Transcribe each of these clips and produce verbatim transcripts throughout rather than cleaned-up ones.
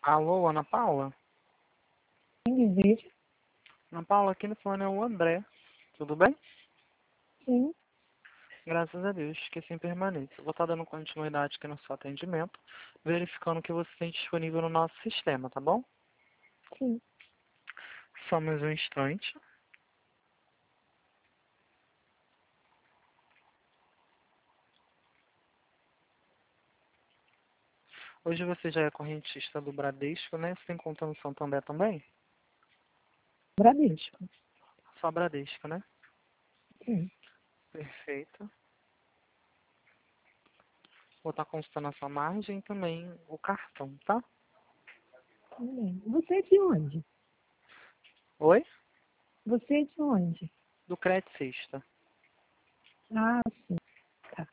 Alô, Ana Paula? Quem deseja? Ana Paula, aqui no fone é o André. Tudo bem? Sim, Graças a Deus, que assim permaneça. Eu vou estar dando continuidade aqui no seu atendimento, verificando o que você tem disponível no nosso sistema, tá bom? sim. Só mais um instante. Hoje você já é correntista do Bradesco, né? Você tem conta no Santander também? Bradesco. Só Bradesco, né? Sim. Perfeito. Vou estar consultando a sua margem e também o cartão, tá? Tudo bem. Você é de onde? Oi? Você é de onde? Do Crédito Sexta. Ah, sim. Tá.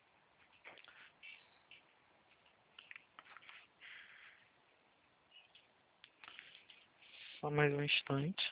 Só mais um instante.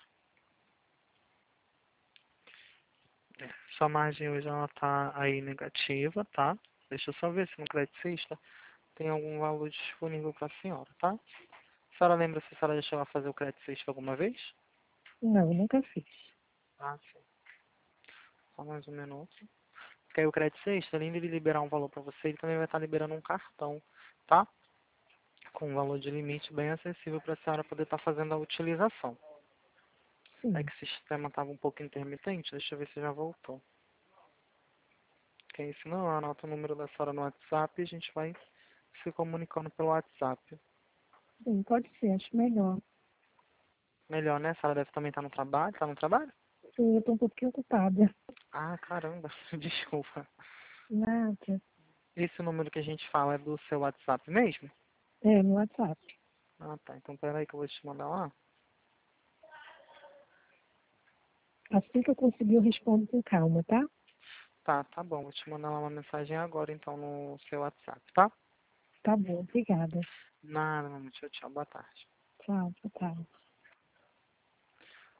É, sua margem hoje ela tá aí negativa, tá? Deixa eu só ver se no Crédito Sexta tem algum valor disponível para a senhora, tá? A senhora lembra se a senhora já chegou a fazer o Crédito Sexta alguma vez? Não, nunca fiz. Ah, sim. Só mais um minuto. Porque aí o Crédito Sexta, além de ele liberar um valor para você, ele também vai estar liberando um cartão, tá? Com um valor de limite bem acessível para a senhora poder estar fazendo a utilização. É Sim. que o sistema estava um pouco intermitente, deixa eu ver se já voltou. Porque se não, anota o número da senhora no WhatsApp e a gente vai se comunicando pelo WhatsApp. Sim, pode ser, acho melhor. Melhor, né? A senhora deve também estar no trabalho. Tá no trabalho? Sim, eu tô um pouquinho ocupada. Ah, caramba. Desculpa. Nada. Esse número que a gente fala é do seu WhatsApp mesmo? É, no WhatsApp. Ah, tá. Então peraí que eu vou te mandar lá. Assim que eu conseguir, eu respondo com calma, tá? Tá, tá bom. Vou te mandar lá uma mensagem agora, então, no seu WhatsApp, tá? Tá bom, obrigada. Nada, mamãe. Tchau, tchau. Boa tarde. Tchau, boa tarde.